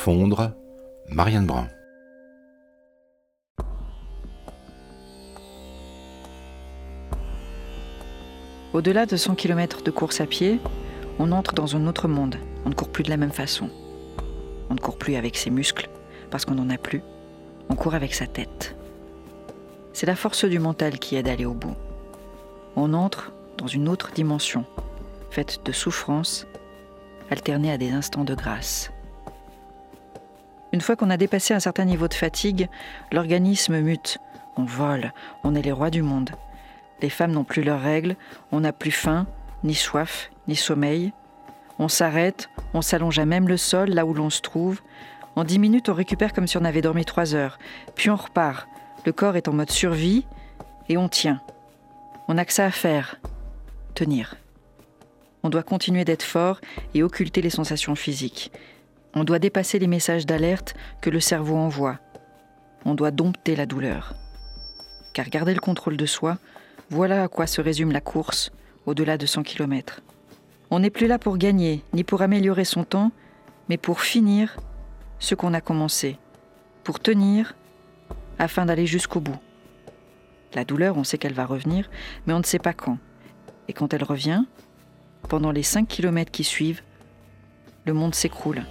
fondre, Marianne Brun. Au-delà de 100 km de course à pied, on entre dans un autre monde. On ne court plus de la même façon. On ne court plus avec ses muscles, parce qu'on n'en a plus. On court avec sa tête. C'est la force du mental qui aide à aller au bout. On entre dans une autre dimension, faite de souffrance, alternée à des instants de grâce. Une fois qu'on a dépassé un certain niveau de fatigue, l'organisme mute. On vole, on est les rois du monde. Les femmes n'ont plus leurs règles, on n'a plus faim, ni soif, ni sommeil. On s'arrête, on s'allonge à même le sol, là où l'on se trouve. En 10 minutes, on récupère comme si on avait dormi 3 heures. Puis on repart. Le corps est en mode survie et on tient. On n'a que ça à faire. Tenir. On doit continuer d'être fort et occulter les sensations physiques. On doit dépasser les messages d'alerte que le cerveau envoie. On doit dompter la douleur. Car garder le contrôle de soi, voilà à quoi se résume la course au-delà de 100 km. On n'est plus là pour gagner, ni pour améliorer son temps, mais pour finir ce qu'on a commencé, pour tenir, afin d'aller jusqu'au bout. La douleur, on sait qu'elle va revenir, mais on ne sait pas quand. Et quand elle revient, pendant les 5 km qui suivent, le monde s'écroule.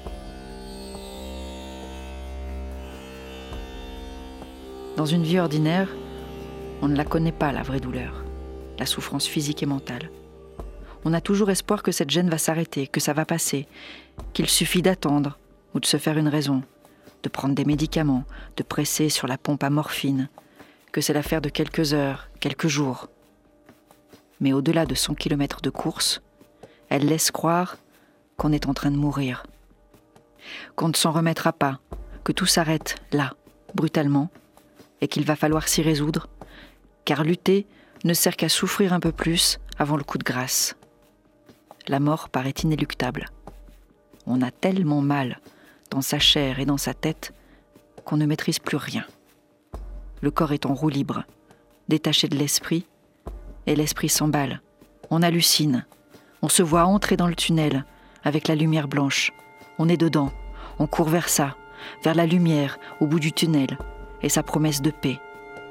Dans une vie ordinaire, on ne la connaît pas, la vraie douleur, la souffrance physique et mentale. On a toujours espoir que cette gêne va s'arrêter, que ça va passer, qu'il suffit d'attendre ou de se faire une raison, de prendre des médicaments, de presser sur la pompe à morphine, que c'est l'affaire de quelques heures, quelques jours. Mais au-delà de 100 km de course, elle laisse croire qu'on est en train de mourir, qu'on ne s'en remettra pas, que tout s'arrête là, brutalement, et qu'il va falloir s'y résoudre, car lutter ne sert qu'à souffrir un peu plus avant le coup de grâce. La mort paraît inéluctable. On a tellement mal dans sa chair et dans sa tête qu'on ne maîtrise plus rien. Le corps est en roue libre, détaché de l'esprit, et l'esprit s'emballe. On hallucine. On se voit entrer dans le tunnel avec la lumière blanche. On est dedans. On court vers ça, vers la lumière au bout du tunnel et sa promesse de paix.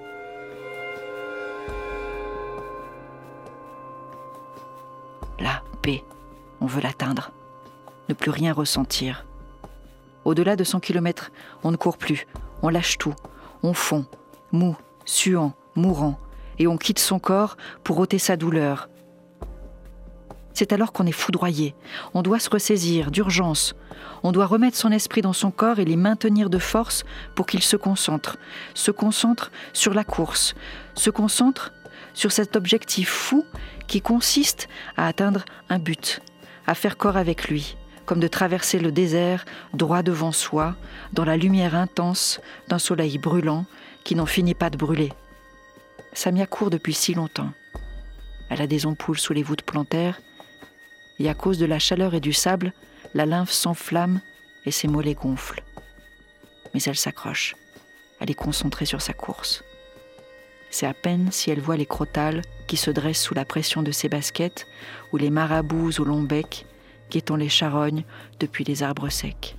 La paix, on veut l'atteindre. Ne plus rien ressentir. Au-delà de 100 km, on ne court plus. On lâche tout. On fond, mou, suant, mourant. Et on quitte son corps pour ôter sa douleur. C'est alors qu'on est foudroyé. On doit se ressaisir d'urgence. On doit remettre son esprit dans son corps et l'y maintenir de force pour qu'il se concentre. Se concentre sur la course. Se concentre sur cet objectif fou qui consiste à atteindre un but, à faire corps avec lui, comme de traverser le désert droit devant soi, dans la lumière intense d'un soleil brûlant qui n'en finit pas de brûler. Samia court depuis si longtemps. Elle a des ampoules sous les voûtes plantaires, et à cause de la chaleur et du sable, la lymphe s'enflamme et ses mollets gonflent. Mais elle s'accroche. Elle est concentrée sur sa course. C'est à peine si elle voit les crotales qui se dressent sous la pression de ses baskets ou les marabouts au long bec guettant les charognes depuis les arbres secs.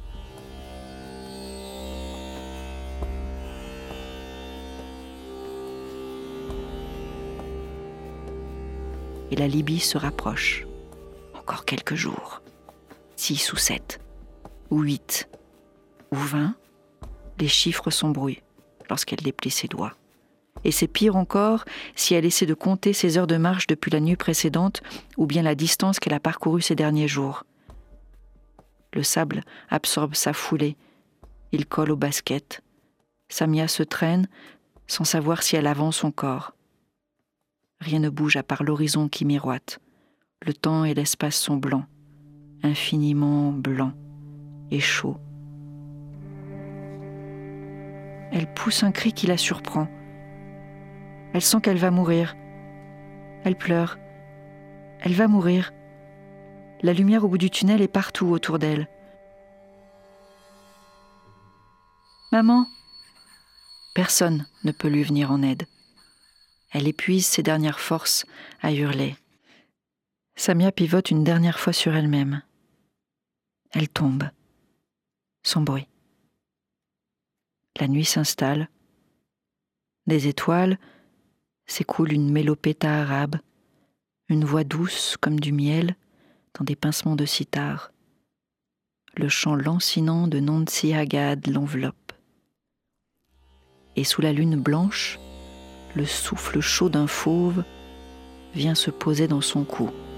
Et la Libye se rapproche. Encore quelques jours. 6 ou 7, ou 8, ou 20, les chiffres s'embrouillent lorsqu'elle déplie ses doigts. Et c'est pire encore si elle essaie de compter ses heures de marche depuis la nuit précédente ou bien la distance qu'elle a parcourue ces derniers jours. Le sable absorbe sa foulée. Il colle au basket. Samia se traîne sans savoir si elle avance son corps. Rien ne bouge à part l'horizon qui miroite. Le temps et l'espace sont blancs, infiniment blancs et chauds. Elle pousse un cri qui la surprend. Elle sent qu'elle va mourir. Elle pleure. Elle va mourir. La lumière au bout du tunnel est partout autour d'elle. Maman! Personne ne peut lui venir en aide. Elle épuise ses dernières forces à hurler. Samia pivote une dernière fois sur elle-même. Elle tombe, sans bruit. La nuit s'installe. Des étoiles s'écoule une mélopéta arabe, une voix douce comme du miel dans des pincements de sitar. Le chant lancinant de Nancy Haggad l'enveloppe. Et sous la lune blanche, le souffle chaud d'un fauve vient se poser dans son cou.